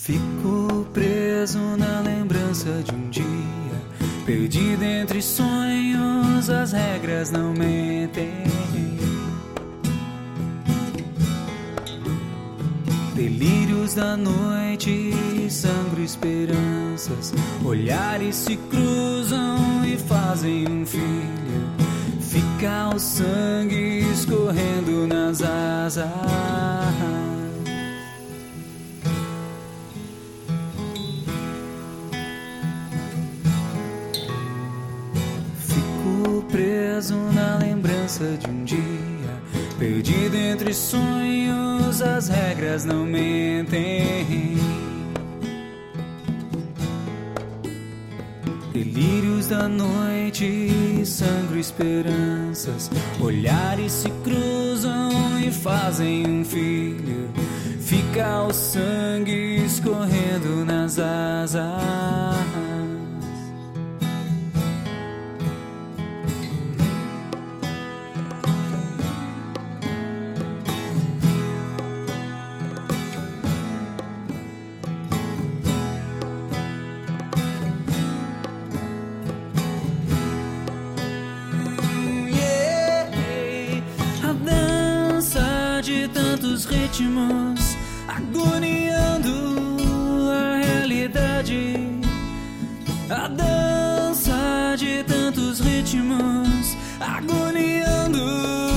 Fico preso na lembrança de um dia, perdido entre sonhos, as regras não mentem. Delírios da noite, sangro esperanças, olhares se cruzam e fazem um filho. Fica o sangue escorrendo nas asas. Preso na lembrança de um dia, perdido entre sonhos, as regras não mentem. Delírios da noite, sangro esperanças, olhares se cruzam e fazem um filho. Fica o sangue escorrendo nas asas. De tantos ritmos, agoniando a realidade. A dança de tantos ritmos, agoniando